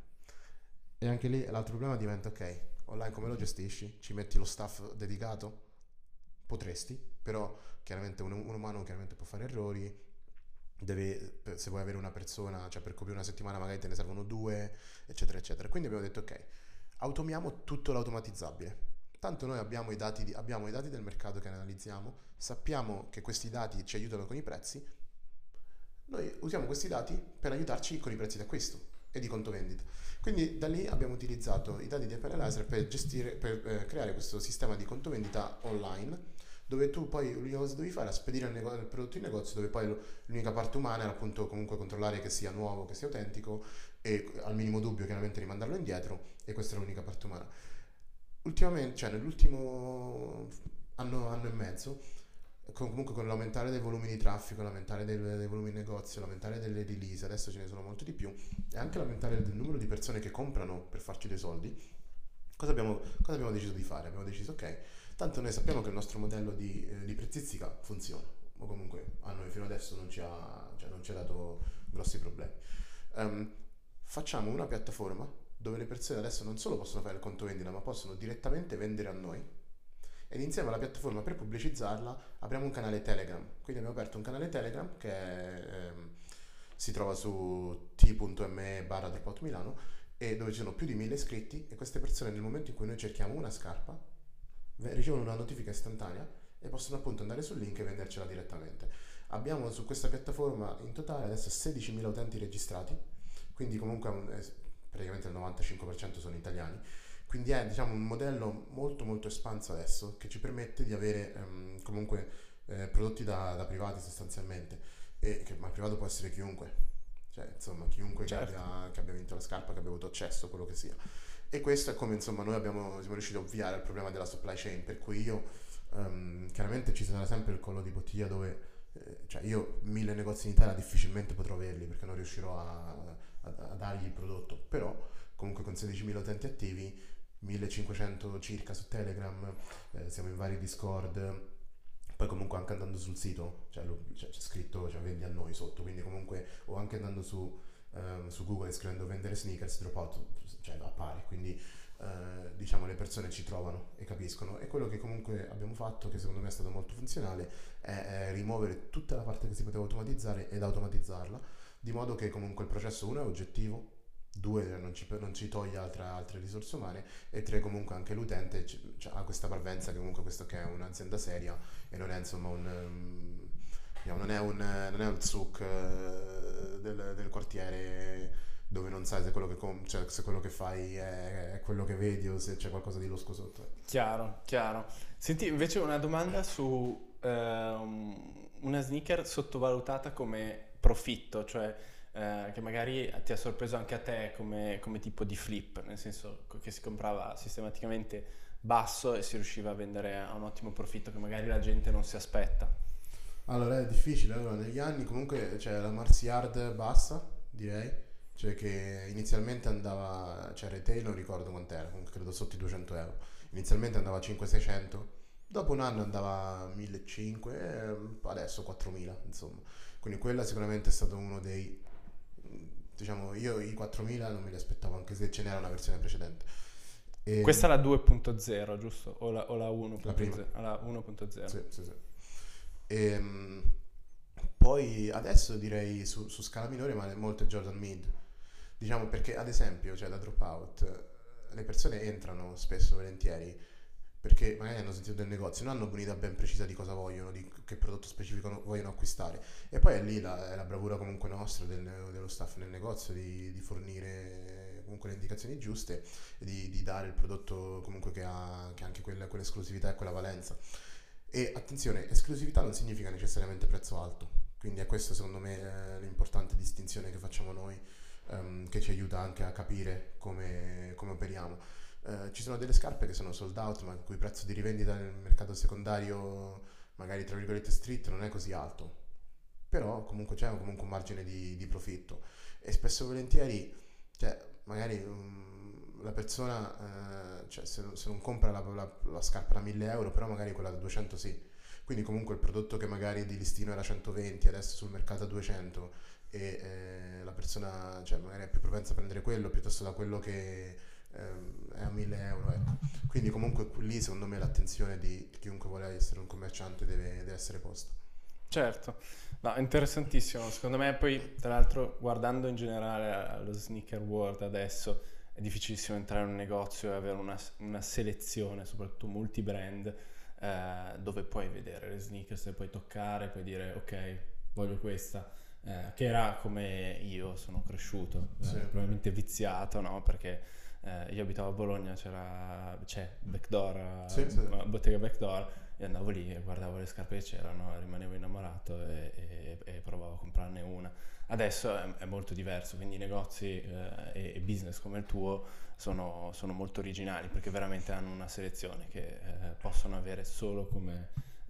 D: E anche lì l'altro problema diventa ok, online come lo gestisci? Ci metti lo staff dedicato? Potresti, però chiaramente un, un umano chiaramente può fare errori, deve, se vuoi avere una persona, cioè per coprire una settimana magari te ne servono due, eccetera eccetera. Quindi abbiamo detto ok, automiamo tutto l'automatizzabile. Tanto noi abbiamo i dati, di, abbiamo i dati del mercato che analizziamo, sappiamo che questi dati ci aiutano con i prezzi, noi usiamo questi dati per aiutarci con i prezzi d'acquisto e di conto vendita. Quindi da lì abbiamo utilizzato i dati di Appanalyzer per gestire, per eh, creare questo sistema di conto vendita online, dove tu poi l'unica cosa che devi fare è spedire il, nego- il prodotto in negozio, dove poi lo- l'unica parte umana era appunto comunque controllare che sia nuovo, che sia autentico e al minimo dubbio chiaramente rimandarlo indietro, e questa è l'unica parte umana. Ultimamente, cioè nell'ultimo anno, anno e mezzo, con- comunque con l'aumentare dei volumi di traffico, l'aumentare del- dei volumi di negozio, l'aumentare delle release, adesso ce ne sono molto di più, e anche l'aumentare del numero di persone che comprano per farci dei soldi, cosa abbiamo, cosa abbiamo deciso di fare? Abbiamo deciso, ok, tanto noi sappiamo che il nostro modello di, eh, di prezzistica funziona, o comunque a noi fino adesso non ci ha, cioè non ci ha dato grossi problemi. Ehm, facciamo una piattaforma dove le persone adesso non solo possono fare il conto vendita, ma possono direttamente vendere a noi, ed insieme alla piattaforma per pubblicizzarla apriamo un canale Telegram. Quindi abbiamo aperto un canale Telegram che è, ehm, si trova su t.me barra Dropout Milano, e dove ci sono più di mille iscritti, e queste persone nel momento in cui noi cerchiamo una scarpa ve- ricevono una notifica istantanea e possono appunto andare sul link e vendercela direttamente. Abbiamo su questa piattaforma in totale adesso sedicimila utenti registrati, quindi comunque un- eh, praticamente il novantacinque per cento sono italiani. Quindi è diciamo un modello molto molto espanso adesso, che ci permette di avere ehm, comunque eh, prodotti da, da privati sostanzialmente, e che, ma il privato può essere chiunque, cioè insomma chiunque
A: Certo.
D: che, abbia, che abbia vinto la scarpa, che abbia avuto accesso, quello che sia. E questo è come insomma noi abbiamo, siamo riusciti a ovviare il problema della supply chain, per cui io ehm, chiaramente ci sarà sempre il collo di bottiglia dove eh, cioè io mille negozi in Italia difficilmente potrò averli perché non riuscirò a, a, a dargli il prodotto, però comunque con sedicimila utenti attivi, millecinquecento circa su Telegram, eh, siamo in vari Discord, poi comunque anche andando sul sito, cioè, lo- cioè, c'è scritto cioè, vendi a noi sotto, quindi comunque, o anche andando su, ehm, su Google e scrivendo vendere sneakers, Dropout, cioè appare, quindi eh, diciamo le persone ci trovano e capiscono. E quello che comunque abbiamo fatto, che secondo me è stato molto funzionale, è, è rimuovere tutta la parte che si poteva automatizzare ed automatizzarla, di modo che comunque il processo uno è oggettivo, due non ci, non ci toglie altre, altre risorse umane, e tre comunque anche l'utente c- c- ha questa parvenza che comunque questo che è un'azienda seria e non è insomma un um, diciamo, non è un non è un zouk uh, del, del quartiere dove non sai se quello che, com- cioè, se quello che fai è, è quello che vedi o se c'è qualcosa di losco sotto.
A: Chiaro, chiaro. Senti, invece una domanda su ehm, una sneaker sottovalutata come profitto, cioè eh, che magari ti ha sorpreso anche a te come, come tipo di flip, nel senso che si comprava sistematicamente basso e si riusciva a vendere a un ottimo profitto che magari la gente non si aspetta.
D: Allora è difficile, allora negli anni comunque c'è la Mars Yard bassa, direi, Cioè che inizialmente andava, cioè retail non ricordo quant'era, comunque credo sotto i duecento euro. Inizialmente andava a cinquecento seicento, dopo un anno andava a millecinquecento, adesso quattromila, insomma. Quindi quella sicuramente è stato uno dei, diciamo, io i quattromila non me li aspettavo, anche se ce n'era una versione precedente. E
A: Questa è la due punto zero, giusto? O la, o la uno punto zero?
D: La prima.
A: La uno punto zero.
D: Sì, sì, sì. E, poi adesso direi su, su scala minore, ma molto è Jordan Mid. Diciamo perché ad esempio, cioè da Dropout, le persone entrano spesso volentieri perché magari hanno sentito del negozio, non hanno un'idea ben precisa di cosa vogliono, di che prodotto specifico vogliono acquistare. E poi è lì la, è la bravura comunque nostra, del, dello staff nel negozio, di, di fornire comunque le indicazioni giuste e di, di dare il prodotto comunque che ha, che ha anche quella, quell'esclusività e quella valenza. E attenzione, esclusività non significa necessariamente prezzo alto, quindi è questo secondo me eh, l'importante distinzione che facciamo noi, ehm, che ci aiuta anche a capire come, come operiamo. Eh, ci sono delle scarpe che sono sold out, ma il cui prezzo di rivendita nel mercato secondario, magari tra virgolette street, non è così alto, però comunque c'è comunque un margine di, di profitto, e spesso e volentieri, cioè magari um, la persona, eh, cioè, se, se non compra la, la, la scarpa da mille euro, però magari quella da duecento sì, quindi comunque il prodotto che magari di listino era centoventi, adesso sul mercato a duecento, e eh, la persona, cioè, magari è più propensa a prendere quello piuttosto da quello che ehm, è a mille euro, ecco. Quindi comunque lì secondo me l'attenzione di chiunque vuole essere un commerciante deve, deve essere posta.
A: Certo, no, interessantissimo. Secondo me poi, tra l'altro, guardando in generale allo sneaker world adesso, è difficilissimo entrare in un negozio e avere una, una selezione, soprattutto multi-brand, eh, dove puoi vedere le sneakers e puoi toccare, puoi dire ok, voglio questa, eh, che era come io sono cresciuto, eh,
D: Sì.
A: probabilmente viziato, no? Perché eh, io abitavo a Bologna, c'era, c'è Backdoor,
D: Sì, sì.
A: bottega Backdoor, e andavo lì e guardavo le scarpe che c'erano, rimanevo innamorato e, e, e provavo a comprarne una. Adesso è, è molto diverso, quindi i negozi eh, e, e business come il tuo sono, sono molto originali, perché veramente hanno una selezione che eh, possono avere solo come,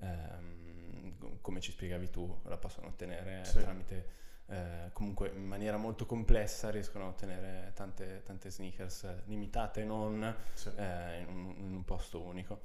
A: ehm, come ci spiegavi tu, la possono ottenere
D: Sì.
A: tramite, eh, comunque in maniera molto complessa riescono a ottenere tante, tante sneakers limitate, non
D: Sì.
A: eh, in, un, in un posto unico.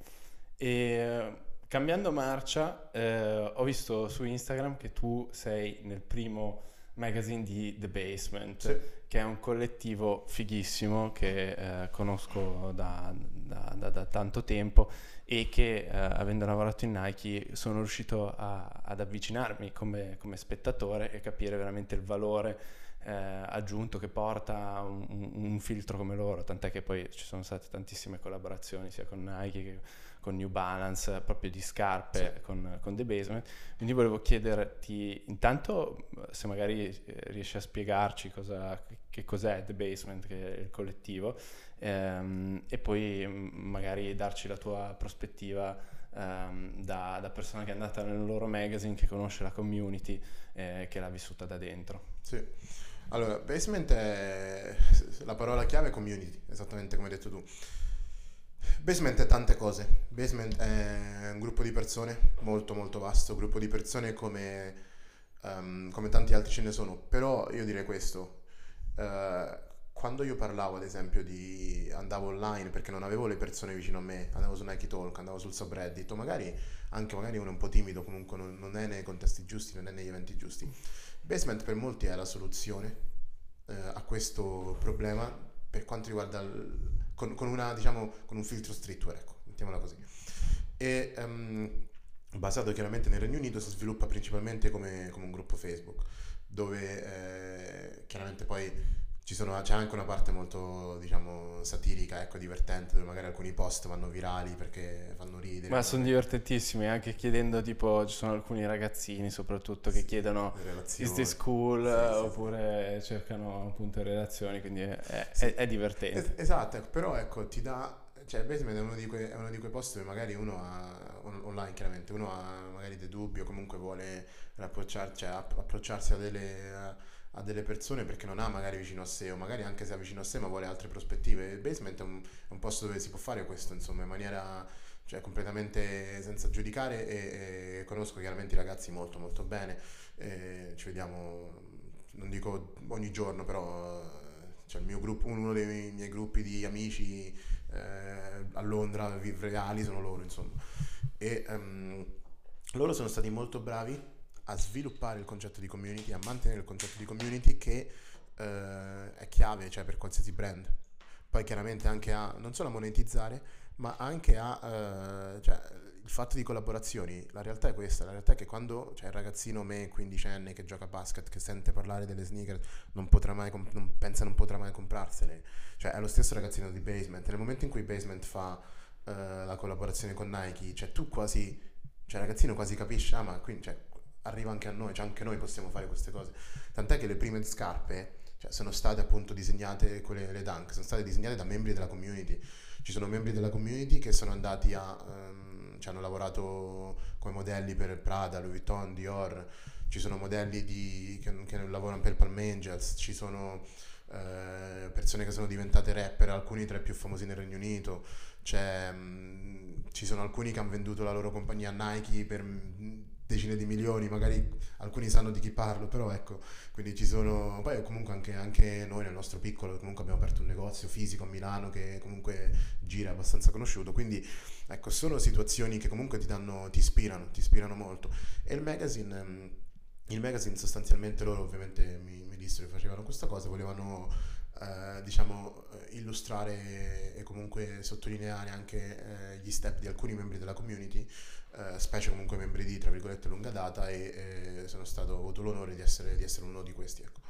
A: E cambiando marcia, eh, ho visto su Instagram che tu sei nel primo magazine di The Basement,
D: Sì.
A: che è un collettivo fighissimo che eh, conosco da, da, da, da tanto tempo, e che eh, avendo lavorato in Nike sono riuscito a, ad avvicinarmi come, come spettatore e capire veramente il valore eh, aggiunto che porta un, un, un filtro come loro, tant'è che poi ci sono state tantissime collaborazioni sia con Nike che con New Balance, proprio di scarpe,
D: Sì.
A: con, con The Basement. Quindi volevo chiederti intanto se magari eh, riesci a spiegarci cosa, che cos'è The Basement, che è il collettivo, ehm, e poi mm, magari darci la tua prospettiva ehm, da, da persona che è andata nel loro magazine, che conosce la community, eh, che l'ha vissuta da dentro.
D: Sì. Allora, basement è la parola chiave, è community, esattamente come hai detto tu. Basement è tante cose. Basement è un gruppo di persone molto molto vasto, gruppo di persone come, um, come tanti altri ce ne sono. Però io direi questo, uh, quando io parlavo ad esempio di andavo online perché non avevo le persone vicino a me, andavo su Nike Talk, andavo sul subreddit, o magari anche magari uno è un po' timido, comunque non, non è nei contesti giusti, non è negli eventi giusti. Basement per molti è la soluzione eh, a questo problema per quanto riguarda il, con, con una diciamo con un filtro streetwear, ecco, mettiamola così. E um, basato chiaramente nel Regno Unito, si sviluppa principalmente come, come un gruppo Facebook, dove eh, chiaramente poi ci sono, c'è anche una parte molto, diciamo, satirica, ecco, divertente, dove magari alcuni post vanno virali perché fanno ridere.
A: Ma sono divertentissimi, anche chiedendo, tipo, ci sono alcuni ragazzini soprattutto che
D: Sì,
A: chiedono
D: le relazioni.
A: is this cool,
D: Sì, sì,
A: oppure cercano appunto relazioni, quindi è, è,
D: Sì.
A: è, è divertente.
D: Es- esatto, ecco, però ecco, ti dà, cioè Basement è uno di quei, è uno di quei posti dove magari uno ha, on- online chiaramente, uno ha magari dei dubbi o comunque vuole approcciar- cioè, app- approcciarsi a delle, a, a delle persone perché non ha magari vicino a sé, o magari anche se ha vicino a sé ma vuole altre prospettive. Il Basement è un, è un posto dove si può fare questo, insomma, in maniera, cioè, completamente senza giudicare, e, e conosco chiaramente i ragazzi molto molto bene, e ci vediamo non dico ogni giorno, però eh, cioè il mio gruppo, uno dei miei, miei gruppi di amici eh, a Londra, vi- reali, sono loro, insomma. E ehm, loro sono stati molto bravi a sviluppare il concetto di community, a mantenere il concetto di community che eh, è chiave, cioè, per qualsiasi brand. Poi chiaramente anche a, non solo a monetizzare, ma anche a, eh, cioè, il fatto di collaborazioni. La realtà è questa, la realtà è che quando c'è il ragazzino me, quindicenne, che gioca a basket, che sente parlare delle sneaker, non potrà mai, comp- non, pensa non potrà mai comprarsele. Cioè è lo stesso ragazzino di Basement. Nel momento in cui Basement fa eh, la collaborazione con Nike, cioè tu quasi, cioè il ragazzino quasi capisce, ah ma quindi, cioè, arriva anche a noi, cioè anche noi possiamo fare queste cose. Tant'è che le prime scarpe, cioè, sono state appunto disegnate, quelle, le Dunk, sono state disegnate da membri della community. Ci sono membri della community che sono andati a, ehm, ci hanno lavorato come modelli per Prada, Louis Vuitton, Dior. Ci sono modelli di, che, che lavorano per Palm Angels, ci sono eh, persone che sono diventate rapper, alcuni tra i più famosi nel Regno Unito. C'è, mh, ci sono alcuni che hanno venduto la loro compagnia a Nike per mh, decine di milioni, magari alcuni sanno di chi parlo, però ecco, quindi ci sono, poi comunque anche, anche noi nel nostro piccolo comunque abbiamo aperto un negozio fisico a Milano che comunque gira abbastanza conosciuto, quindi ecco, sono situazioni che comunque ti danno, ti ispirano, ti ispirano molto. E il magazine, ehm, il magazine sostanzialmente loro ovviamente mi, mi dissero che facevano questa cosa, volevano eh, diciamo eh, illustrare e comunque sottolineare anche eh, gli step di alcuni membri della community, eh, specie comunque membri di, tra virgolette, lunga data, e eh, sono stato, ho avuto l'onore di essere, di essere uno di questi, ecco.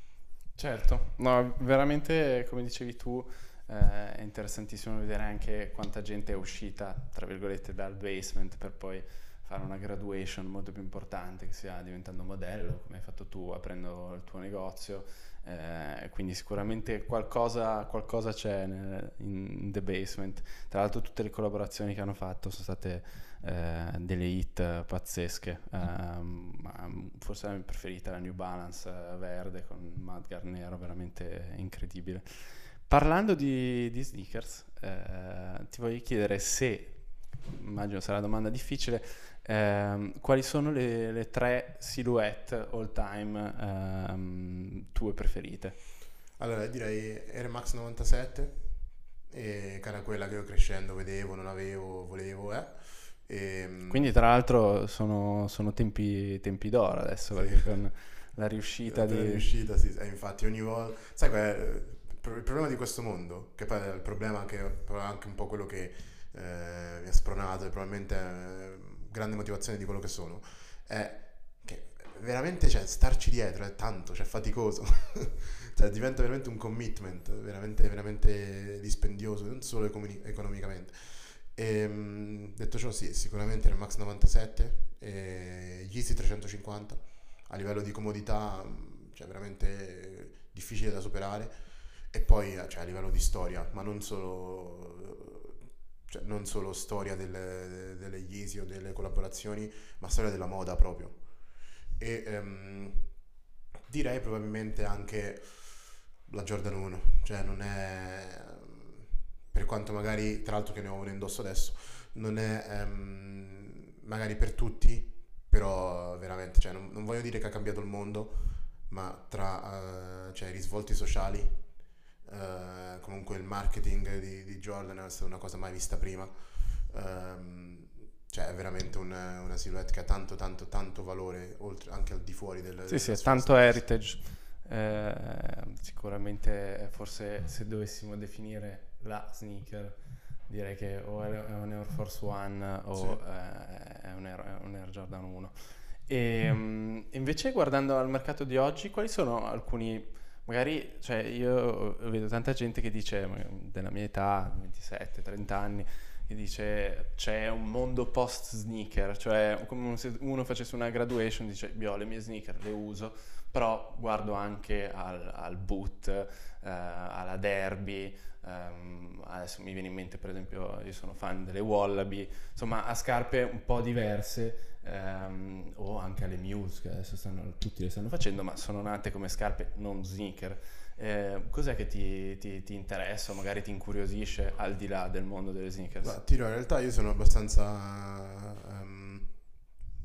A: Certo, no, veramente come dicevi tu eh, è interessantissimo vedere anche quanta gente è uscita, tra virgolette, dal basement per poi fare una graduation molto più importante, che sia diventando modello, come hai fatto tu, aprendo il tuo negozio, eh, quindi sicuramente qualcosa, qualcosa c'è nel, in The Basement. Tra l'altro tutte le collaborazioni che hanno fatto sono state eh, delle hit pazzesche, eh, ma forse la mia preferita è la New Balance eh, verde con Mudguard nero, veramente incredibile. Parlando di, di sneakers, eh, ti voglio chiedere se, immagino sarà una domanda difficile, ehm, quali sono le, le tre silhouette all time ehm, tue preferite?
D: Allora direi Air Max novantasette, e, che era quella che io crescendo vedevo, non avevo, volevo, eh. E,
A: Quindi tra l'altro sono, sono tempi, tempi d'oro adesso,
D: sì,
A: perché con la riuscita
D: la
A: di...
D: riuscita, sì, eh, infatti ogni volta, sai qual è il problema di questo mondo, che poi è il problema che è anche un po' quello che eh, mi ha spronato e probabilmente è grande motivazione di quello che sono, è che veramente, cioè, starci dietro è tanto, cioè faticoso. Cioè diventa veramente un commitment veramente, veramente dispendioso, non solo economi- economicamente. E, detto ciò, sì, sicuramente il Max novantasette e gli Yeezy trecentocinquanta a livello di comodità, cioè veramente difficile da superare. E poi, cioè, a livello di storia, ma non solo, cioè, non solo storia delle, delle Yeezy o delle collaborazioni, ma storia della moda proprio. E ehm, direi probabilmente anche la Jordan uno, cioè non è, per quanto magari, tra l'altro che ne ho una indosso adesso, non è ehm, magari per tutti, però veramente, cioè, non, non voglio dire che ha cambiato il mondo, ma tra uh, cioè, i risvolti sociali, uh, comunque il marketing di, di Jordan è stata una cosa mai vista prima. Um, cioè è veramente un, una silhouette che ha tanto tanto tanto valore, oltre anche al di fuori del...
A: Sì, sì, è
D: sua
A: tanto
D: storia.
A: heritage. Eh, sicuramente forse se dovessimo definire la sneaker, direi che o è un Air Force One o
D: Sì.
A: eh, è un Air, è un Air Jordan uno. E um, invece guardando al mercato di oggi, quali sono alcuni, magari, cioè io vedo tanta gente che dice, della mia età, ventisette trenta anni, che dice c'è un mondo post sneaker, cioè come se uno facesse una graduation, dice io ho le mie sneaker, le uso, però guardo anche al, al boot, eh, alla derby, ehm, adesso mi viene in mente per esempio, io sono fan delle Wallaby, insomma a scarpe un po' diverse, ehm, o anche alle Muse, che adesso stanno, tutti le stanno facendo, ma sono nate come scarpe non sneaker. Eh, cos'è che ti, ti, ti interessa o magari ti incuriosisce al di là del mondo delle sneakers?
D: Ma ti dirò, in realtà io sono abbastanza um,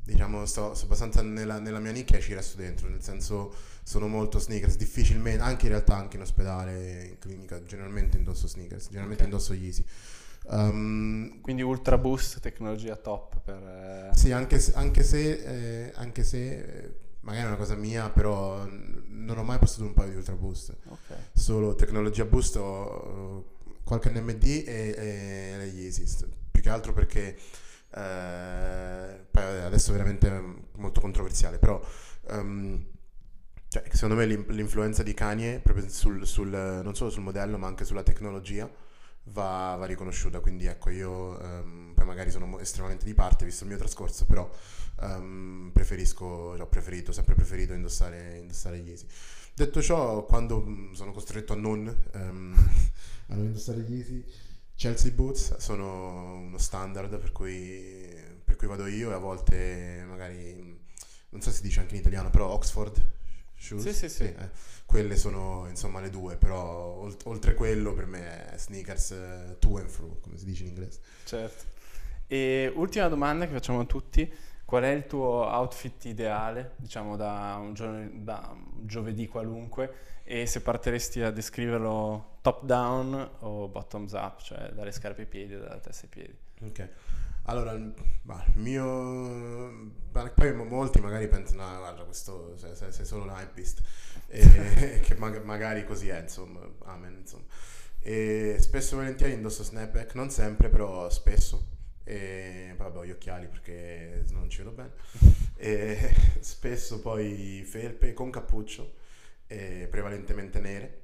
D: diciamo, sto, sto abbastanza nella, nella mia nicchia e ci resto dentro, nel senso sono molto sneakers, difficilmente, anche in realtà anche in ospedale, in clinica, generalmente indosso sneakers, generalmente
A: Ok.
D: indosso Yeezy. Um,
A: Quindi Ultra Boost, tecnologia top per... eh,
D: sì, anche se, anche se, eh, anche se eh, magari è una cosa mia, però n- non ho mai postato un paio di Ultra Boost,
A: Ok.
D: solo tecnologia Boost, ho qualche N M D e, e le Yeezy, più che altro perché eh, poi adesso è veramente molto controversiale, però um, cioè, secondo me l'in- l'influenza di Kanye proprio sul, sul, non solo sul modello ma anche sulla tecnologia va, va riconosciuta, quindi ecco io ehm, poi magari sono mo- estremamente di parte visto il mio trascorso, però ehm, preferisco, ho preferito, sempre preferito indossare, indossare Yeezy. Detto ciò, quando mh, sono costretto a non, ehm, a non indossare Yeezy, Chelsea Boots sono uno standard per cui, per cui vado io, e a volte magari, non so se si dice anche in italiano, però Oxford Shoes,
A: Sì, sì, sì.
D: eh, quelle sono insomma le due, però olt- oltre quello per me è sneakers eh, to and fro, come si dice in inglese.
A: Certo. E ultima domanda che facciamo a tutti, qual è il tuo outfit ideale, diciamo da un, giorno, da un giovedì qualunque, e se partiresti a descriverlo top down o bottoms up, cioè dalle scarpe ai piedi o dalla testa ai piedi?
D: Ok. Allora, il bah, il mio... ma poi mo- molti magari pensano, no, guarda, questo sei, sei- sei solo un hypebeast, e che mag- magari così è, insomma, amen, insomma. E spesso e volentieri indosso snapback, non sempre, però spesso. E poi vabbè, ho gli occhiali perché se no non ci vedo bene. E spesso poi felpe con cappuccio, e prevalentemente nere.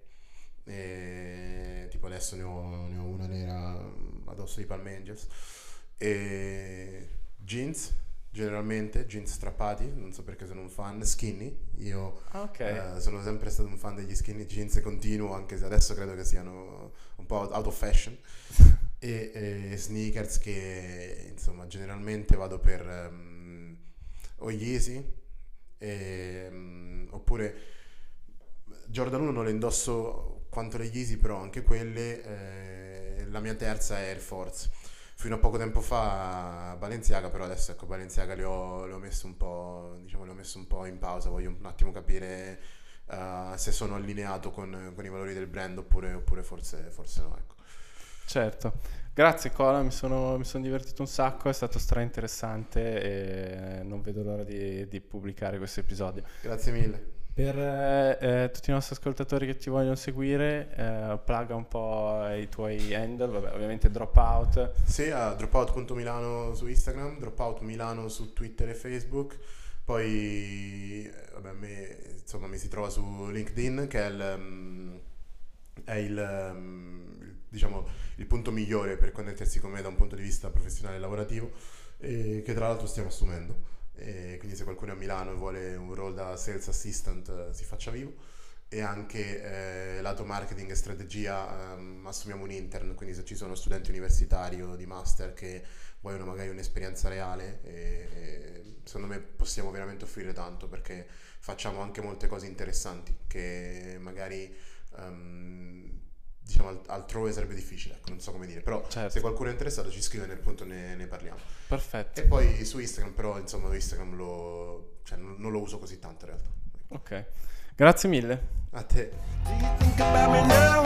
D: E tipo adesso ne ho, ne ho una nera addosso di Palm Angels. E jeans, generalmente jeans strappati, non so perché sono un fan, skinny, io
A: Ah, ok.
D: eh, sono sempre stato un fan degli skinny jeans e continuo, anche se adesso credo che siano un po' out of fashion, e, e sneakers che insomma generalmente vado per um, o Yeezy e, um, oppure Jordan uno non le indosso quanto le Yeezy, però anche quelle, eh, la mia terza è Air Force. Fino a poco tempo fa Balenciaga, però adesso ecco Balenciaga le ho, le ho messo un po', diciamo, le ho messo un po' in pausa, voglio un attimo capire eh, se sono allineato con, con i valori del brand oppure, oppure forse, forse no, ecco.
A: Certo. Grazie Cola, mi sono, mi sono divertito un sacco, è stato stra interessante e non vedo l'ora di, di pubblicare questo episodio.
D: Grazie mille.
A: Per eh, eh, tutti i nostri ascoltatori che ti vogliono seguire, eh, plaga un po' i tuoi handle, vabbè, ovviamente Dropout.
D: Sì, a dropout punto milano su Instagram, Dropout Milano su Twitter e Facebook. Poi, eh, vabbè, me, insomma, mi si trova su LinkedIn, che è il, um, è il, um, il, diciamo, il punto migliore per connettersi con me da un punto di vista professionale e lavorativo, e che tra l'altro stiamo assumendo. E quindi se qualcuno è a Milano e vuole un ruolo da sales assistant, eh, si faccia vivo. E anche eh, lato marketing e strategia, ehm, assumiamo un intern, quindi se ci sono studenti universitari o di master che vogliono magari un'esperienza reale, e, e secondo me possiamo veramente offrire tanto, perché facciamo anche molte cose interessanti che magari ehm, diciamo alt- altrove sarebbe difficile, ecco, non so come dire, però
A: Certo.
D: se qualcuno è interessato ci scrive, nel punto ne, ne parliamo.
A: Perfetto.
D: E poi su Instagram, però insomma Instagram lo, cioè, non, non lo uso così tanto in realtà.
A: Ok. Grazie mille.
D: A te.
B: Do you think about me now